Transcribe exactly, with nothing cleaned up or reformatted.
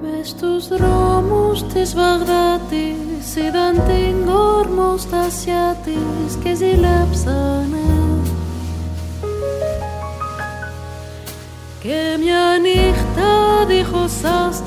Μες στους δρόμους της Βαγδάτης είδαν την κορμοστασιά της και ζηλέψανε. Και μια νύχτα δίχως άστρα